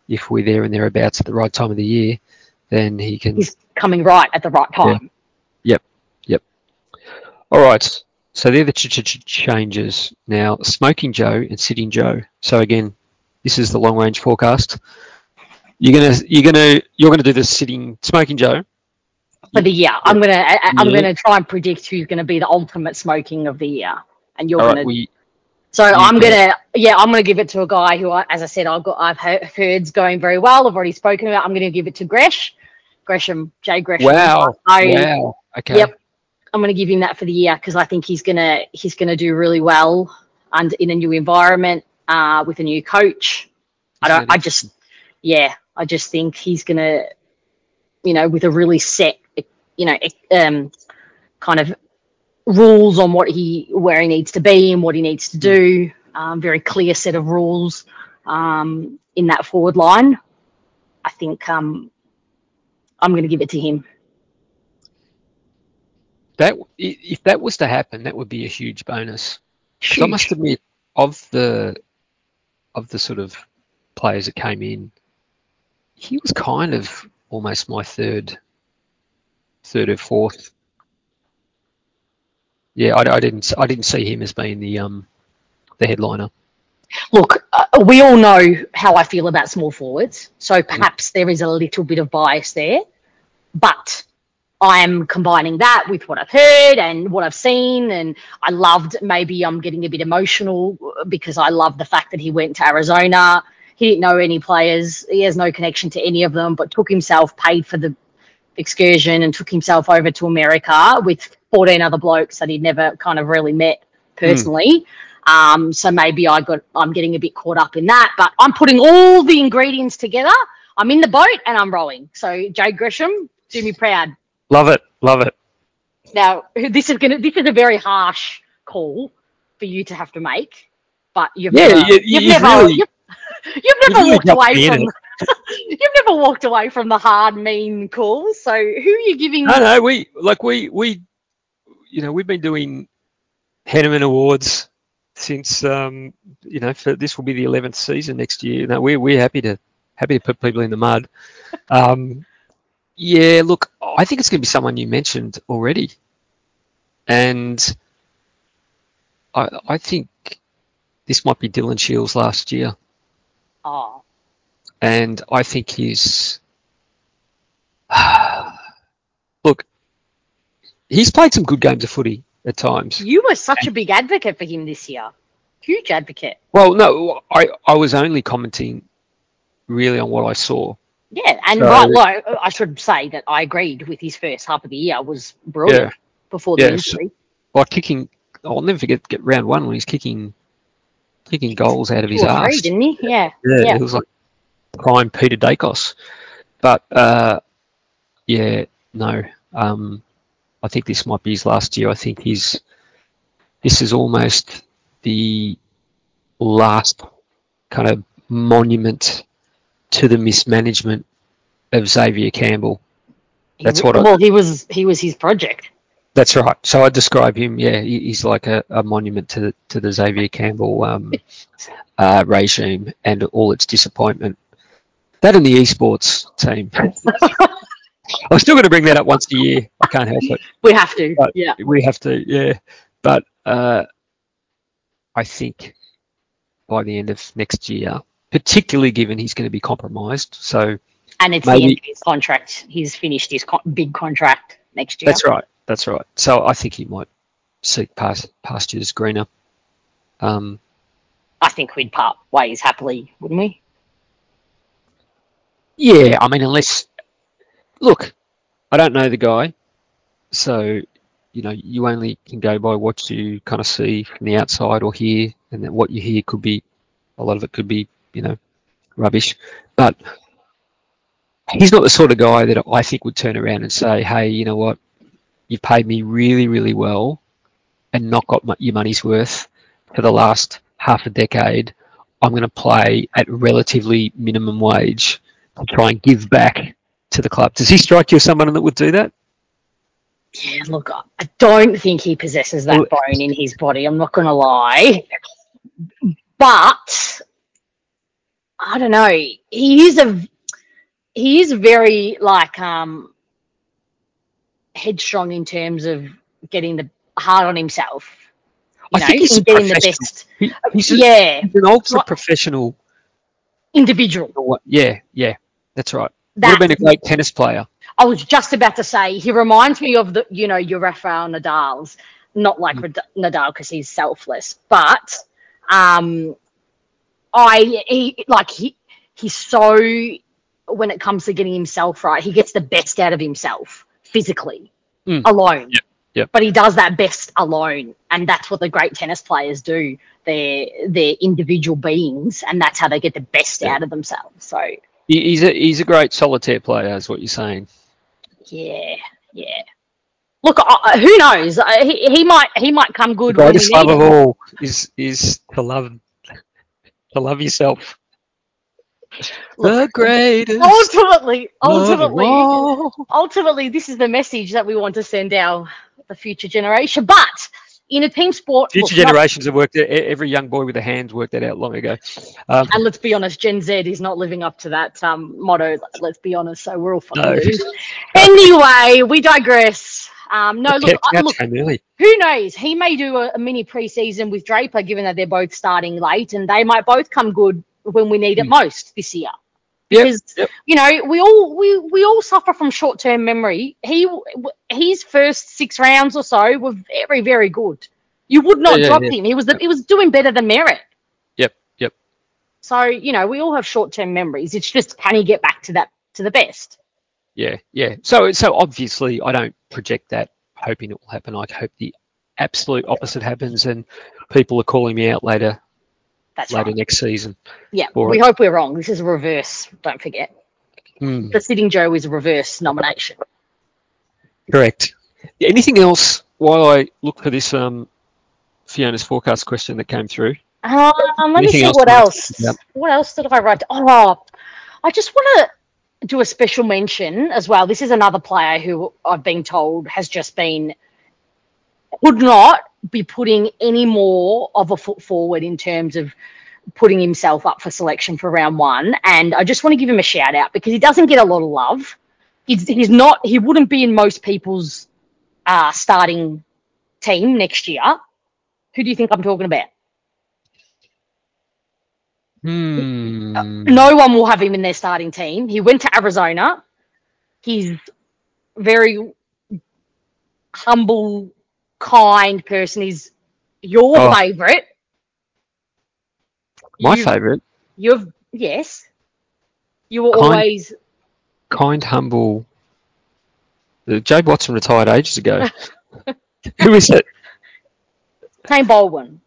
S4: if we're there and thereabouts at the right time of the year, then he can.
S5: He's coming right at the right time.
S4: Yeah. Yep. Yep. All right. So they're the ch- ch- ch- changes now. Smoking Joe and Sitting Joe. So again, this is the long range forecast. You're gonna you're gonna you're gonna do the sitting Smoking Joe.
S5: For the year, I'm gonna I, I'm
S4: Yeah.
S5: gonna try and predict who's gonna be the ultimate smoking of the year, and you're
S4: All
S5: gonna.
S4: right. We
S5: So I'm
S4: go.
S5: gonna, yeah, I'm gonna give it to a guy who, I, as I said, I've got, I've heard, heard's going very well. I've already spoken about. I'm gonna give it to Gresh, Gresham, Jay Gresham.
S4: Wow.
S5: I,
S4: Wow. Okay.
S5: Yep, I'm gonna give him that for the year because I think he's gonna, he's gonna do really well and in a new environment, uh, with a new coach. I don't, I just, yeah, I just think he's gonna, you know, with a really set, you know, um, kind of rules on what he where he needs to be and what he needs to do. Um, very clear set of rules um, in that forward line. I think um, I'm going to give it to him.
S4: That if that was to happen, that would be a huge bonus. Because I must
S5: Huge.
S4: admit, of the of the sort of players that came in, he was kind of almost my third, third or fourth. Yeah, I, I didn't I didn't see him as being the um the headliner.
S5: Look, uh, we all know how I feel about small forwards, so perhaps there is a little bit of bias there, but I am combining that with what I've heard and what I've seen, and I loved, maybe I'm getting a bit emotional because I love the fact that he went to Arizona. He didn't know any players. He has no connection to any of them, but took himself, paid for the excursion and took himself over to America with fourteen other blokes that he'd never kind of really met personally. Mm. Um, so maybe I got, I'm getting a bit caught up in that, but I'm putting all the ingredients together. I'm in the boat and I'm rowing. So Jay Gresham, do me proud.
S4: Love it, love it.
S5: Now this is gonna, this is a very harsh call for you to have to make, but you've
S4: yeah,
S5: never,
S4: you,
S5: you've,
S4: you've
S5: never
S4: really,
S5: you've, you've never
S4: really
S5: walked away from.
S4: It.
S5: You've never walked away from the hard, mean calls. So who are you giving?
S4: No, no, we like we we, you know, we've been doing Henneman Awards since um, you know, for this will be the eleventh season next year. You know, we're we're happy to happy to put people in the mud. Um, yeah, look, I think it's going to be someone you mentioned already, and I I think this might be Dylan Shields last year.
S5: Oh.
S4: And I think he's look, he's played some good games of footy at times.
S5: You were such a big advocate for him this year. Huge advocate.
S4: Well, no, I, I was only commenting really on what I saw.
S5: Yeah, and
S4: so,
S5: right, like, I should say that I agreed with his first half of the year was brilliant
S4: yeah,
S5: before the
S4: yeah,
S5: injury.
S4: So, like kicking, I'll never forget get round one when he's kicking kicking goals out of his
S5: Two or
S4: arse.
S5: three, didn't he? Yeah.
S4: yeah.
S5: Yeah.
S4: It was like prime Peter Dacos. But, uh, yeah, no, um, I think this might be his last year. I think he's, this is almost the last kind of monument to the mismanagement of Xavier Campbell. That's
S5: he,
S4: what
S5: well,
S4: I,
S5: he was he was his project.
S4: That's right. So I describe him, yeah, he, he's like a, a monument to the, to the Xavier Campbell um, uh, regime and all its disappointment. That and the esports team. I'm still going to bring that up once a year. I can't help it.
S5: We have to,
S4: but
S5: yeah.
S4: We have to, yeah. But uh, I think by the end of next year, particularly given he's going to be compromised, so
S5: and it's
S4: maybe,
S5: the end of his contract. He's finished his con- big contract next year.
S4: That's right. That's right. So I think he might seek past, pastures greener. Um,
S5: I think we'd part ways happily, wouldn't we?
S4: Yeah, I mean, unless look, I don't know the guy, so you know, you only can go by what you kind of see from the outside or hear, and then what you hear could be a lot of it could be, you know, rubbish. But he's not the sort of guy that I think would turn around and say, "Hey, you know what? You've paid me really, really well, and not got my, your money's worth for the last half a decade. I'm going to play at relatively minimum wage to try and give back to the club." Does he strike you as someone that would do that?
S5: Yeah, look, I don't think he possesses that bone in his body. I'm not going to lie. But I don't know. He is a he is very like um headstrong in terms of getting the hard on himself. You
S4: I
S5: know,
S4: think he's
S5: in
S4: a
S5: getting the
S4: professional.
S5: best.
S4: He, he's, a,
S5: Yeah,
S4: he's an ultra
S5: right,
S4: professional.
S5: individual.
S4: Yeah, yeah, that's right. Would have
S5: That
S4: been a great tennis player.
S5: I was just about to say. He reminds me of the you know your Rafael Nadal's, not like
S4: Mm.
S5: Nadal because he's selfless, but um, I he like he he's so when it comes to getting himself right, he gets the best out of himself physically
S4: Mm.
S5: alone.
S4: Yep, yep.
S5: But he does that best alone, and that's what the great tennis players do. They're they're individual beings, and that's how they get the best
S4: Yeah.
S5: out of themselves. So
S4: He, he's a he's a great solitaire player, is what you're saying.
S5: yeah, yeah. Look, uh, who knows? Uh, he, he might he might come
S4: The
S5: good when we
S4: greatest love
S5: need
S4: of
S5: him.
S4: all is is to love to love yourself.
S5: Look,
S4: The greatest
S5: ultimately,
S4: love of
S5: ultimately,
S4: all.
S5: ultimately, this is the message that we want to send our the future generation. But in a team sport,
S4: Future
S5: look, not,
S4: generations have worked it. Every young boy with a hand's worked that out long ago. Um,
S5: and let's be honest, Gen Z is not living up to that um, motto. Let's be honest. So we're all fucking
S4: no,
S5: doomed. Anyway, we digress. Um, no, look,
S4: Kept
S5: I,
S4: out
S5: look.
S4: came early.
S5: Who knows? He may do a, a mini preseason with Draper, given that they're both starting late, and they might both come good when we need it
S4: Mm.
S5: most this year.
S4: Yep,
S5: Because
S4: yep.
S5: you know we all we, we all suffer from short term memory. He his first six rounds or so were very very good. You would not
S4: Yeah, yeah,
S5: drop
S4: yeah.
S5: him. He was the, he was doing better than Merritt.
S4: Yep, yep.
S5: So you know we all have short term memories. It's just can he get back to that to the best?
S4: Yeah, yeah. So, so obviously, I don't project that, hoping it will happen. I hope the absolute opposite happens, and people are calling me out later,
S5: That's
S4: later
S5: right.
S4: next season
S5: Yeah,
S4: for
S5: we
S4: it.
S5: hope we're wrong. This is a reverse. Don't forget,
S4: Mm,
S5: the Sitting Joe is a reverse nomination.
S4: correct. Anything else while I look for this um, Fiona's forecast question that came through?
S5: Um, let me
S4: Anything
S5: see
S4: else
S5: what
S4: you want to talk
S5: else.
S4: about?
S5: What else did I write? Oh, I just want to do a special mention as well. This is another player who I've been told has just been would not be putting any more of a foot forward in terms of putting himself up for selection for round one. And I just want to give him a shout out because he doesn't get a lot of love. He's he's not. He wouldn't be in most people's uh, starting team next year. Who do you think I'm talking about?
S4: Hmm.
S5: No one will have him in their starting team. He went to Arizona. He's very humble, kind person. He's your
S4: Oh,
S5: favourite.
S4: my
S5: You've
S4: favourite.
S5: you've yes. You were
S4: Kind,
S5: always
S4: kind, humble. Uh, Jay Watson retired ages ago. Who is it?
S5: Shane Baldwin.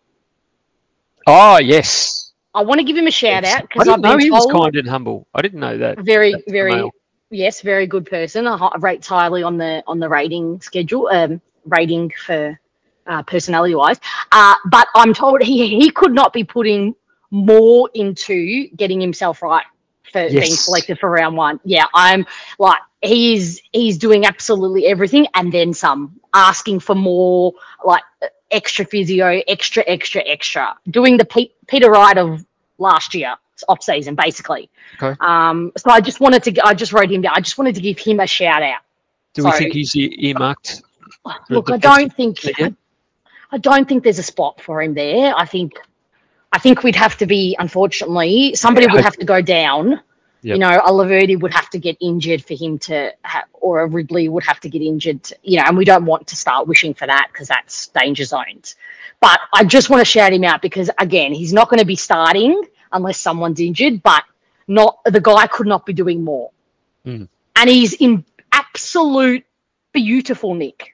S4: Oh, yes.
S5: I want to give him a shout
S4: Yes.
S5: out
S4: I
S5: because
S4: didn't
S5: I've
S4: know
S5: been
S4: he was
S5: told
S4: kind and humble. I didn't know that.
S5: very,
S4: That's the
S5: very
S4: male.
S5: yes, very good person. I hi- rates highly on the on the rating schedule, um, rating for uh, personality wise. Uh, but I'm told he he could not be putting more into getting himself right for being
S4: Yes.
S5: selected for round one. Yeah, I'm like he's he's doing absolutely everything and then some, asking for more, like extra physio, extra, extra, extra, doing the Pete, Peter Wright of last year off season basically.
S4: Okay.
S5: Um, so I just wanted to, I just wrote him down. I just wanted to give him a shout out.
S4: Do
S5: So
S4: we think he's e- earmarked for a
S5: look, I
S4: defensive
S5: don't think,
S4: again?
S5: I, I don't think there's a spot for him there. I think, I think we'd have to be, unfortunately, somebody
S4: Yeah,
S5: would have
S4: hopefully.
S5: to go down.
S4: Yep.
S5: You know, a Laverty would have to get injured for him to, ha- or a Ridley would have to get injured. To, you know, and we don't want to start wishing for that because that's danger zones. But I just want to shout him out because again, he's not going to be starting unless someone's injured. But not the guy could not be doing more.
S4: Mm.
S5: And he's in absolute beautiful nick.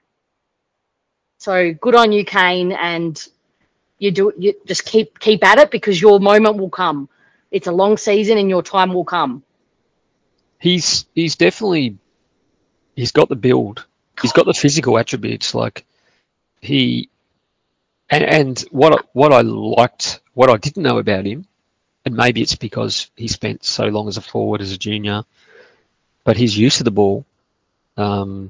S5: So good on you, Kane, and you do you just keep keep at it because your moment will come. It's a long season and your time will come.
S4: He's he's definitely he's got the build. He's got the physical attributes. Like he and, and what I, what I liked, what I didn't know about him, and maybe it's because he spent so long as a forward as a junior, but his use of the ball um,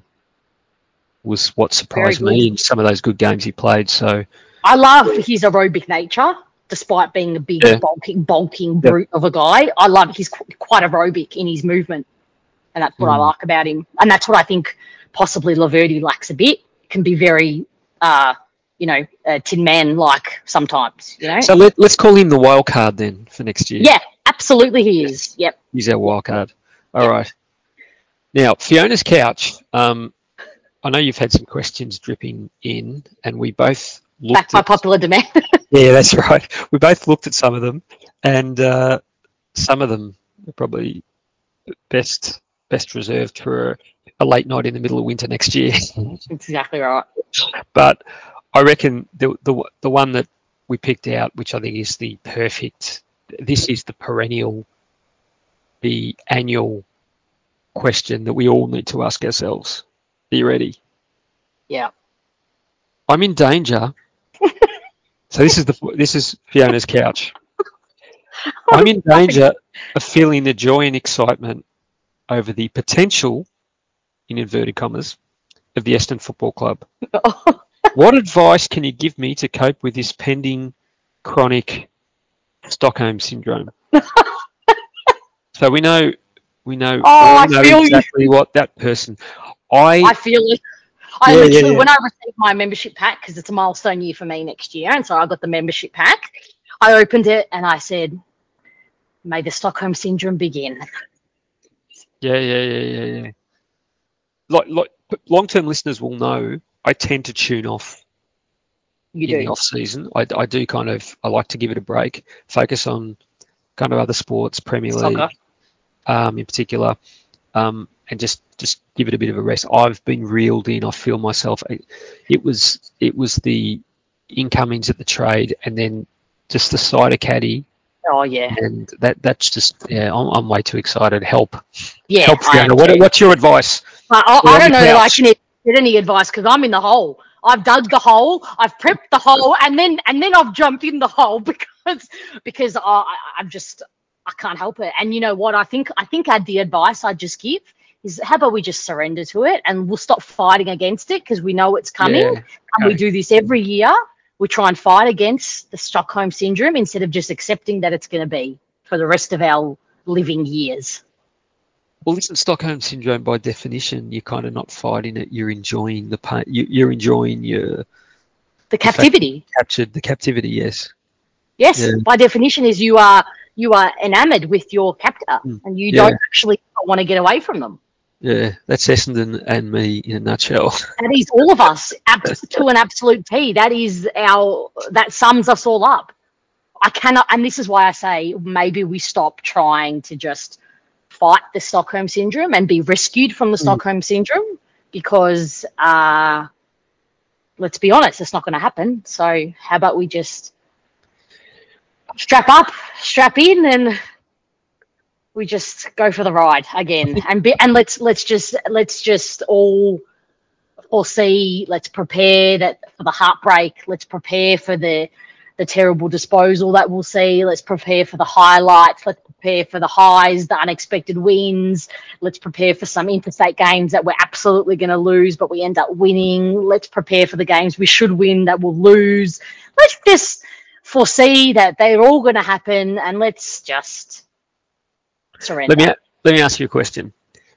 S4: was what
S5: Very
S4: surprised
S5: good.
S4: me in some of those good games he played. So
S5: I love his aerobic nature. despite being a big,
S4: Yeah.
S5: bulking, bulking
S4: Yeah.
S5: brute of a guy. I love he's qu- quite aerobic in his movement, and that's what I
S4: Mm.
S5: like about him. And that's what I think possibly Laverde lacks a bit. Can be very, uh, you know, uh, Tin Man like sometimes. You know.
S4: So let, let's call him the wild card then for next year.
S5: Yeah, absolutely, he is. Yep.
S4: He's our wild card. All right. Now, Fiona's couch. Um, I know you've had some questions dripping in, and we both looked
S5: Back by
S4: at.
S5: popular demand.
S4: Yeah, that's right. We both looked at some of them, and uh, some of them are probably best best reserved for a late night in the middle of winter next year.
S5: That's exactly right.
S4: But I reckon the the the one that we picked out, which I think is the perfect. This is the perennial, the annual question that we all need to ask ourselves. Are you ready?
S5: Yeah.
S4: I'm in danger. So this is the this is Fiona's couch. I'm in danger of feeling the joy and excitement over the potential, in inverted commas, of the Eston Football Club. What advice can you give me to cope with this pending chronic Stockholm syndrome? So we know we know,
S5: Oh,
S4: we
S5: I
S4: know
S5: feel you.
S4: exactly what that person. I
S5: I feel it. I
S4: Yeah, yeah,
S5: literally,
S4: yeah.
S5: when I received my membership pack, because it's a milestone year for me next year, and so I got the membership pack, I opened it and I said, may the Stockholm Syndrome begin.
S4: yeah yeah yeah yeah yeah. Like like long-term listeners will know, I tend to tune off
S5: You
S4: in the
S5: do.
S4: off season. I, I do kind of I like to give it a break, focus on kind of other sports, Premier
S5: Soccer.
S4: League, um, in particular, um, and just just give it a bit of a rest. I've been reeled in. I feel myself. It, it was it was the incomings at the trade, and then just the cider caddy,
S5: Oh, yeah.
S4: and that that's just yeah. I'm, I'm way too excited. Help,
S5: Yeah,
S4: help,
S5: I am
S4: Fiona. What,
S5: too.
S4: what's your advice?
S5: I, I,
S4: We're
S5: I
S4: on
S5: don't
S4: the
S5: know that I
S4: couch.
S5: can get any advice because I'm in the hole. I've dug the hole, I've prepped the hole, and then and then I've jumped in the hole because because I, I, I'm just I can't help it. And you know what? I think I think I'd, the advice I'd just give is how about we just surrender to it and we'll stop fighting against it because we know it's coming,
S4: Yeah.
S5: and we
S4: Okay.
S5: do this every year. We try and fight against the Stockholm Syndrome instead of just accepting that it's going to be for the rest of our living years.
S4: Well, isn't Stockholm syndrome by definition? You're kind of not fighting it. You're enjoying the pain. You, you're enjoying your
S5: The
S4: the fact
S5: captivity.
S4: captured the captivity. Yes.
S5: Yes,
S4: Yeah.
S5: by definition, is you are you are enamored with your captor,
S4: Mm.
S5: and you
S4: Yeah.
S5: don't actually want to get away from them.
S4: Yeah. That's Essendon and me in a nutshell.
S5: That is all of us ab- to an absolute T. That is our that sums us all up. I cannot, and this is why I say maybe we stop trying to just fight the Stockholm Syndrome and be rescued from the
S4: Mm.
S5: Stockholm Syndrome because, uh, let's be honest, it's not going to happen. So how about we just strap up, strap in, and we just go for the ride again, and be, and let's let's just let's just all foresee. Let's prepare that for the heartbreak. Let's prepare for the the terrible disposal that we'll see. Let's prepare for the highlights. Let's prepare for the highs, the unexpected wins. Let's prepare for some interstate games that we're absolutely going to lose, but we end up winning. Let's prepare for the games we should win that we'll lose. Let's just foresee that they're all going to happen, and let's just surrender.
S4: Let me let me ask you a question.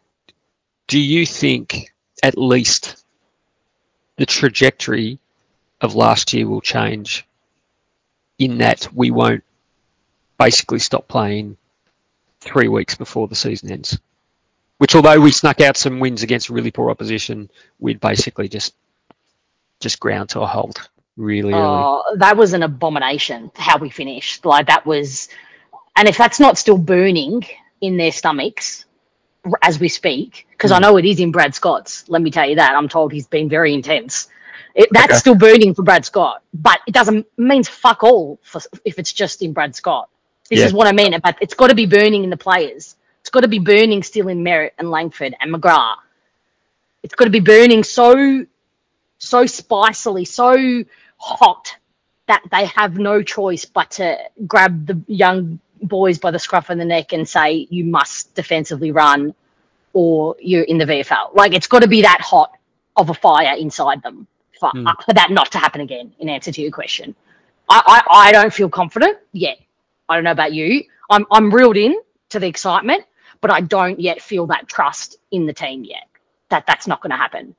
S4: Do you think at least the trajectory of last year will change in that we won't basically stop playing three weeks before the season ends? Which, although we snuck out some wins against really poor opposition, we'd basically just just ground to a halt really early.
S5: Oh, that was an abomination how we finished. Like that was, and if that's not still burning in their stomachs as we speak, because I
S4: Mm.
S5: know it is in Brad Scott's. Let me tell you that. I'm told he's been very intense. It, that's
S4: Okay.
S5: still burning for Brad Scott, but it doesn't means fuck all for, if it's just in Brad Scott. This
S4: Yeah.
S5: is what I mean. But it's got to be burning in the players. It's got to be burning still in Merritt and Langford and McGrath. It's got to be burning so so spicily, so hot that they have no choice but to grab the young boys by the scruff of the neck and say, you must defensively run or you're in the V F L. Like, it's got to be that hot of a fire inside them for,
S4: Mm.
S5: uh, for that not to happen again, in answer to your question. I, I, I don't feel confident yet. I don't know about you. I'm I'm reeled in to the excitement, but I don't yet feel that trust in the team yet. That that's not going to happen.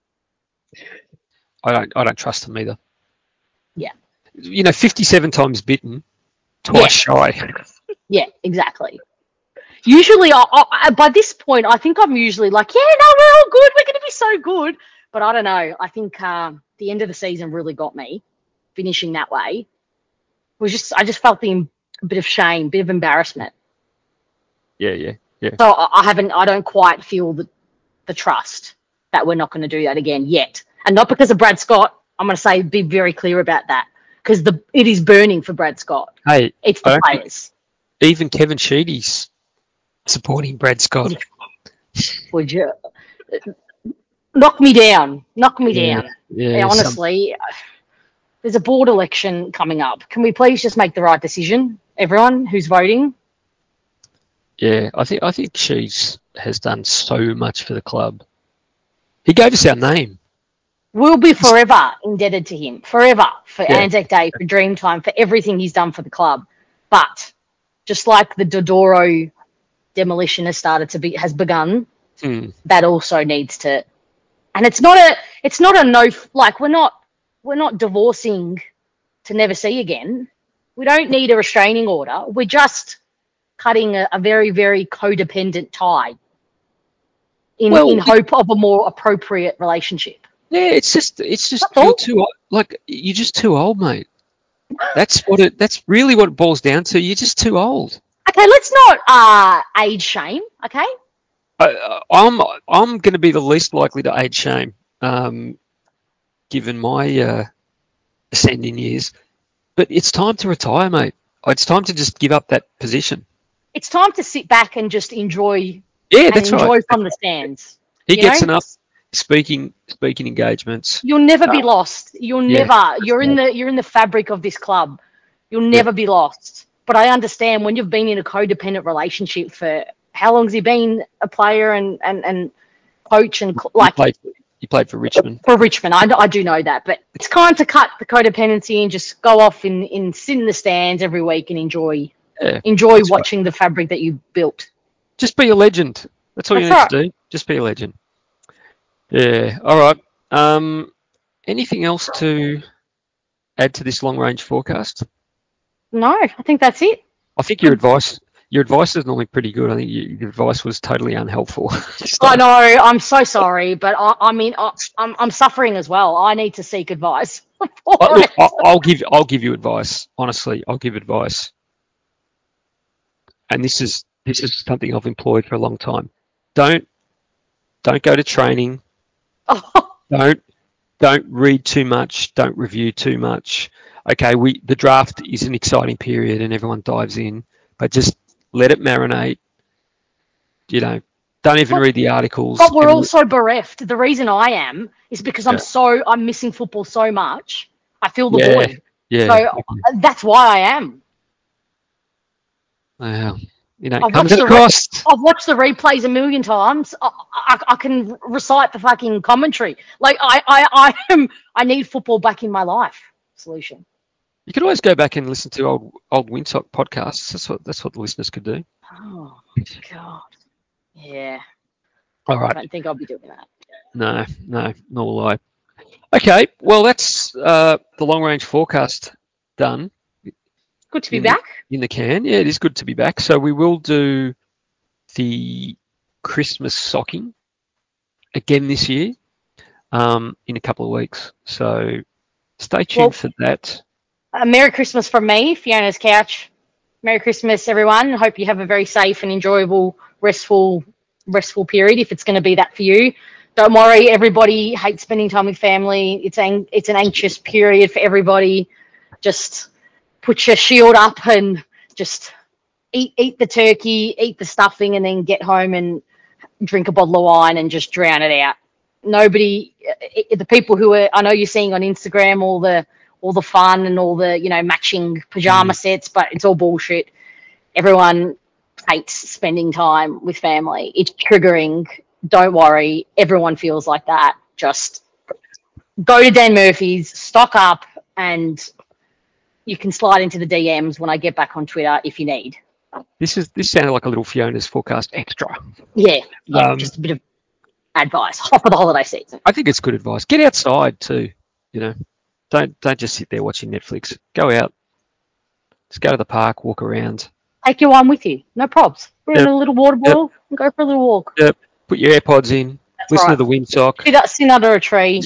S4: I don't I don't trust them either.
S5: Yeah.
S4: You know, fifty-seven times bitten, twice
S5: Yeah.
S4: shy.
S5: Yeah, exactly. Usually, I, I, by this point, I think I'm usually like, yeah, no, we're all good. We're going to be so good. But I don't know. I think um, the end of the season really got me, finishing that way. It was just, I just felt the a bit of shame, bit of embarrassment.
S4: Yeah, yeah, yeah.
S5: So I, I haven't, I don't quite feel the, the trust that we're not going to do that again yet. And not because of Brad Scott. I'm going to say, be very clear about that, because the it is burning for Brad Scott.
S4: Hey,
S5: It's
S4: I
S5: the
S4: don't think
S5: players.
S4: even Kevin Sheedy's supporting Brad Scott.
S5: Would you knock me down? Knock me
S4: Yeah,
S5: down.
S4: yeah. Some,
S5: Honestly, there's a board election coming up. Can we please just make the right decision, everyone who's voting?
S4: yeah, I think I think Sheeds has done so much for the club. He gave us our name.
S5: We'll be forever indebted to him, forever, for
S4: Yeah.
S5: Anzac Day, for Dreamtime, for everything he's done for the club. But just like the Dodoro demolition has started to be has begun,
S4: Hmm.
S5: that also needs to. And it's not a, it's not a no. Like we're not, we're not divorcing to never see again. We don't need a restraining order. We're just cutting a, a very, very codependent tie in,
S4: Well,
S5: in hope of a more appropriate relationship.
S4: yeah, it's just it's just
S5: That's
S4: you're
S5: all.
S4: too o- like you're just too old, mate. That's what it. That's really what it boils down to. You're just too old.
S5: Okay, let's not uh, age shame, okay?
S4: I, I'm I'm going to be the least likely to age shame, um, given my uh, ascending years. But it's time to retire, mate. It's time to just give up that position.
S5: It's time to sit back and just enjoy
S4: Yeah,
S5: and
S4: that's right.
S5: enjoy from the stands.
S4: He
S5: You
S4: gets
S5: know,
S4: enough speaking speaking engagements.
S5: you'll never be
S4: Uh,
S5: lost. You'll
S4: yeah,
S5: never.
S4: that's
S5: You're in
S4: right.
S5: the you're in the fabric of this club. You'll
S4: Yeah,
S5: never be lost. But I understand when you've been in a codependent relationship for how long has he been a player and and and coach and cl-
S4: he
S5: like
S4: played he played for Richmond.
S5: for Richmond. I, I do know that, but it's time to cut the codependency and just go off and, and sit in the stands every week and enjoy
S4: Yeah,
S5: enjoy
S4: that's right.
S5: watching the fabric that you built.
S4: Just be a legend. That's all you
S5: That's
S4: need
S5: right.
S4: to do. Just be a legend. Yeah. All right. Um, anything else to add to this long range forecast?
S5: No, I think that's it.
S4: I think your advice your advice is normally pretty good. I think your, your advice was totally unhelpful. So,
S5: I know. I'm so sorry, but I, I mean, I, I'm I'm suffering as well. I need to seek advice for
S4: uh, look,
S5: it.
S4: I'll, I'll give I'll give you advice. Honestly, I'll give advice. And this is this is something I've employed for a long time. Don't don't go to training.
S5: Oh,
S4: Don't don't read too much. Don't review too much. Okay, we the draft is an exciting period and everyone dives in, but just let it marinate. You know, don't even read the articles.
S5: but we're
S4: And
S5: also bereft. The reason I am is because I'm
S4: yeah,
S5: so I'm missing football so much. I feel the
S4: yeah,
S5: void.
S4: yeah.
S5: So that's why I am.
S4: Wow. You know, it
S5: I've
S4: comes
S5: watched
S4: at a
S5: the re-
S4: cost.
S5: I've watched the replays a million times. I, I, I can recite the fucking commentary. Like I, I, I am. I need football back in my life. Solution.
S4: You could always go back and listen to old old Windsock podcasts. That's what that's what the listeners could do.
S5: Oh God. Yeah.
S4: All
S5: I
S4: right.
S5: don't think I'll be doing that.
S4: No, no, nor will I. Okay, well that's uh, the long range forecast done
S5: Good to be
S4: in the
S5: back.
S4: in the can. Yeah, it is good to be back. So we will do the Christmas socking again this year um, in a couple of weeks. So stay tuned
S5: Well,
S4: for that.
S5: uh, Merry Christmas from me, Fiona's couch. Merry Christmas, everyone. Hope you have a very safe and enjoyable, restful, restful period. If it's going to be that for you, don't worry. Everybody hates spending time with family. It's an it's an anxious period for everybody. Just put your shield up and just eat eat the turkey, eat the stuffing, and then get home and drink a bottle of wine and just drown it out. Nobody, it, the people who are, I know you're seeing on Instagram all the all the fun and all the you know matching pajama
S4: Mm.
S5: sets, but it's all bullshit. Everyone hates spending time with family. It's triggering. Don't worry, everyone feels like that. Just go to Dan Murphy's, stock up, and you can slide into the D Ms when I get back on Twitter if you need.
S4: This is this sounded like a little Fiona's forecast extra.
S5: Yeah, yeah,
S4: Um,
S5: just a bit of advice for the holiday season.
S4: I think it's good advice. Get outside too. You know, don't don't just sit there watching Netflix. Go out. Just go to the park, walk around.
S5: Take your wine with you. No probs. Put
S4: Yep.
S5: in a little water
S4: Yep.
S5: bottle and go for a little walk.
S4: Yep. Put your AirPods in.
S5: That's
S4: listen
S5: right.
S4: to the windsock.
S5: Sit, up, sit under a tree.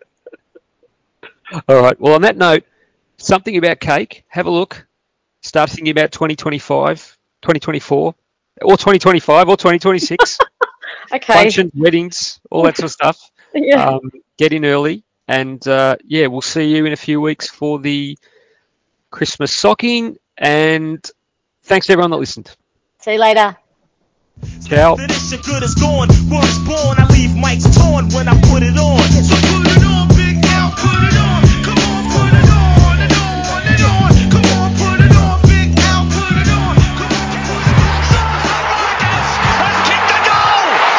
S4: All right. Well, on that note, something about cake. Have a look. Start thinking about twenty twenty-five, twenty twenty-four, or twenty twenty-five, or twenty twenty-six.
S5: Okay.
S4: Functions, weddings, all that sort of stuff.
S5: Yeah.
S4: Um, get in early. And, uh, yeah, we'll see you in a few weeks for the Christmas socking. And thanks to everyone that listened.
S5: See you later.
S4: Ciao.
S3: Finish good as gone, words born.